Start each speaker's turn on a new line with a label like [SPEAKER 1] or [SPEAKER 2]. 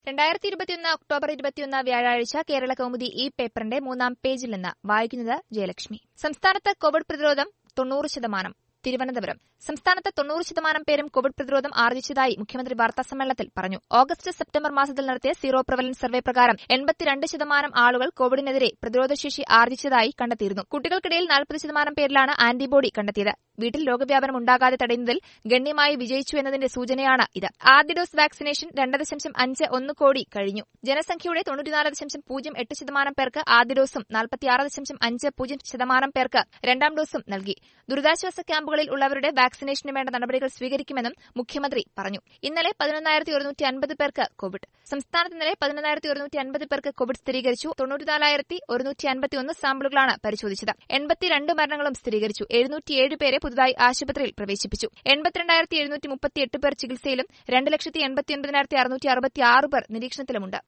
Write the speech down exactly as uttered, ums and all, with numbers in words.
[SPEAKER 1] രണ്ടായിരത്തി ഇരുപത്തിയൊന്ന് ഒക്ടോബർ ഇരുപത്തിയൊന്ന് വ്യാഴാഴ്ച കേരള കൗമുദി ഈ പേപ്പറിന്റെ മൂന്നാം പേജിൽ നിന്ന് വായിക്കുന്നത് ജയലക്ഷ്മി. സംസ്ഥാനത്ത് കോവിഡ് പ്രതിരോധം തൊണ്ണൂറ് ശതമാനം. തിരുവനന്തപുരം. സംസ്ഥാനത്ത് തൊണ്ണൂറ് ശതമാനം പേരും കോവിഡ് പ്രതിരോധം ആർജിച്ചതായി മുഖ്യമന്ത്രി വാർത്താസമ്മേളനത്തിൽ പറഞ്ഞു. ഓഗസ്റ്റ് സെപ്റ്റംബർ മാസത്തിൽ നടത്തിയ സീറോ പ്രവലൻസ് സർവേ പ്രകാരം എൺപത്തിരണ്ട് ശതമാനം ആളുകൾ കോവിഡിനെതിരെ പ്രതിരോധശേഷി ആർജിച്ചതായി കണ്ടെത്തിയിരുന്നു. കുട്ടികൾക്കിടയിൽ നാൽപ്പത് ശതമാനം പേരിലാണ് ആന്റിബോഡി കണ്ടെത്തിയത്. വീട്ടിൽ രോഗവ്യാപനം ഉണ്ടാകാതെ തടയുന്നതിൽ ഗണ്യമായി വിജയിച്ചു എന്നതിന്റെ സൂചനയാണ് ഇത്. ആദ്യ ഡോസ് വാക്സിനേഷൻ രണ്ട് ദശാംശം അഞ്ച് ഒന്ന് കോടി കഴിഞ്ഞു. ജനസംഖ്യയുടെ തൊണ്ണൂറ്റിനാല് ദശാംശം പൂജ്യം എട്ട് ശതമാനം പേർക്ക് ആദ്യ ഡോസും നാൽപ്പത്തിയാറ് ദശാംശം അഞ്ച് പൂജ്യം ശതമാനം പേർക്ക് രണ്ടാം ഡോസും നൽകി. ദുരിതാശ്വാസ ക്യാമ്പുകളിൽ ഉള്ളവരുടെ വാക്സിനേഷന് വേണ്ട നടപടികൾ സ്വീകരിക്കുമെന്നും മുഖ്യമന്ത്രി പറഞ്ഞു. ഇന്നലെ പതിനൊന്നായിരത്തി ഒരുന്നൂറ്റി അൻപത് പേർക്ക് കോവിഡ്. സംസ്ഥാനത്ത് ഇന്നലെ പതിനൊന്നായിരത്തി ഒരുന്നൂറ്റി അൻപത് പേർക്ക് കോവിഡ് സ്ഥിരീകരിച്ചു. തൊണ്ണൂറ്റിനാലായിരത്തി ഒരുന്നൂറ്റി അൻപത്തിയൊന്ന് സാമ്പിളുകളാണ് പരിശോധിച്ചത്. എൺപത്തിരണ്ട് മരണങ്ങളും സ്ഥിരീകരിച്ചു. എഴുന്നൂറ്റിയേഴ് പേരെ പുതുതായി ആശുപത്രിയിൽ പ്രവേശിപ്പിച്ചു. എൺപത്തിരണ്ടായിരത്തി എഴുന്നൂറ്റി മുപ്പത്തിയെട്ട് പേർ ചികിത്സയിലും രണ്ട് ലക്ഷത്തി എൺപത്തിയൊൻപതിനായിരത്തി അറുന്നൂറ്റി അറുപത്തിയാറ് പേർ നിരീക്ഷണത്തിലുമുണ്ട്.